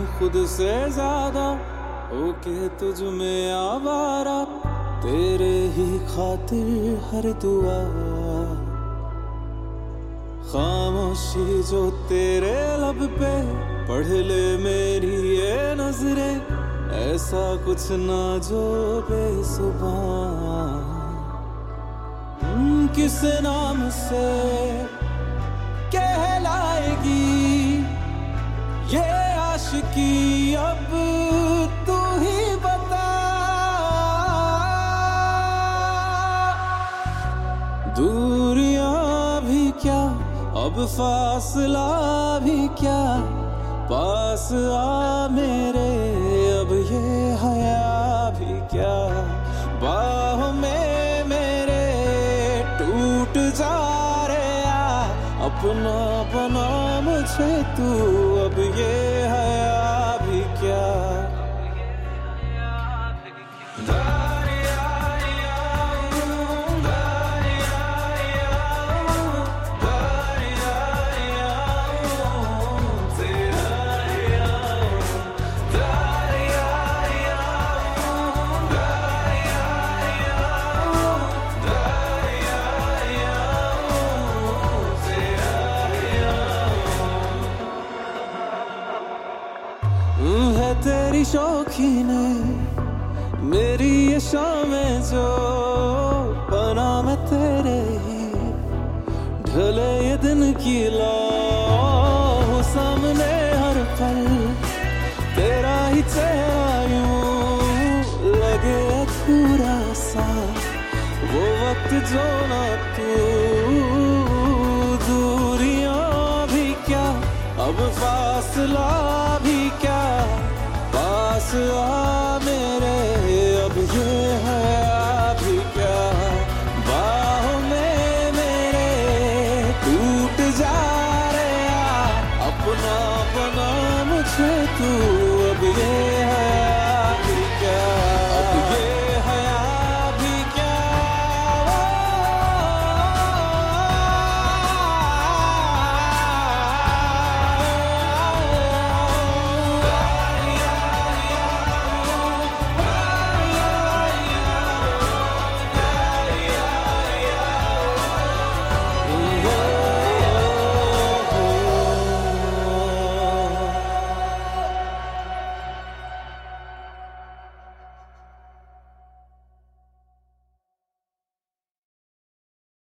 खुद से ज्यादा होके तुझ में आवारा, तेरे ही खातिर हर दुआ। खामोशी जो तेरे लब पे पढ़ ले मेरी ये नजरें, ऐसा कुछ ना जो बेजुबान। किस नाम से कहलाएगी ये आशिकी अब तू ही बता। दूरियां भी क्या अब फासला भी क्या, पास आ मेरे अब ये हया भी क्या। बाहों में मेरे टूट जा रे आ, अपना बना मुझे तू अब ये हया भी क्या। है तेरी शौकीने मेरी ये शामें जो बना मैं तेरे ही, ढले ये दिन की ला सामने हर पल तेरा ही चेहरा यूं लगे अधूरा सा, वो वक्त जो ना तू। दूरियां भी क्या अब फासला भी क्या, पास आ मेरे अब ये है भी क्या। बाहों में मेरे टूट जा रे आ, अपना बना मुझे तू।